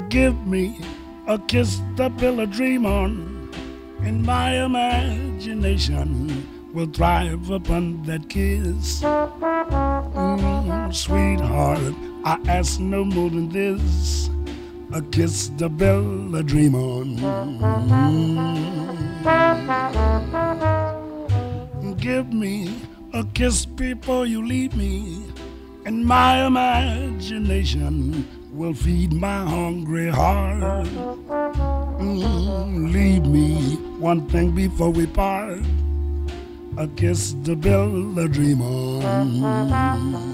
Give me a kiss to build a dream on, and my imagination will thrive upon that kiss. Sweetheart, I ask no more than this, a kiss to build a dream on. Give me a kiss before you leave me, and my imagination will feed my hungry heart. Leave me one thing before we part, a kiss to build a dream on.